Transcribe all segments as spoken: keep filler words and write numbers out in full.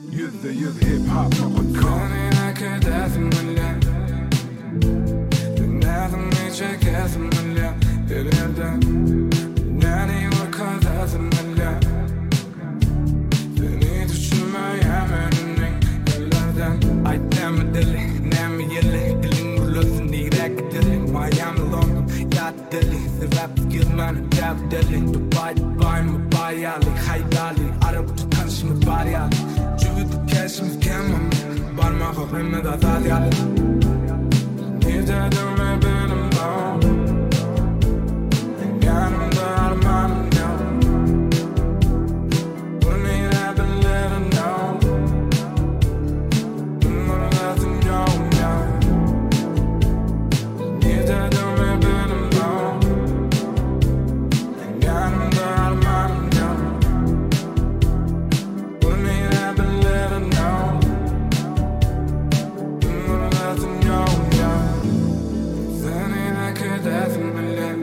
Yüzde yüz hip hop Kanına kedesim öyle Dinledim nice kesim öyle Bir yerden Neni var kadesim öyle Seni düşünmeye meninin yerlerden Ay demi deli, nemi yeli Dilin vurulsun direk deli Miami, London, yat deli Sebep girmen, dev deli Dubai, Dubai, Mubai, Ali, Haydali Arap tutanış mı bari Ali Cüvüdü keşimiz kemem Barmak öpümü da zat yali Nice dönme benim dağım Yanımda armanım yok Bunu yine bilirim yok Bunları lazım yok yok Nice dönme benim dağım Yanımda armanım yok Bunu yine bilirim yok Bunları lazım yok yok Seninle kedesim bile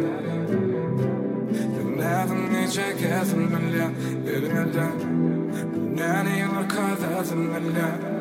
Dinledim nice kesim bile Bir yerden Neni var kadesim bile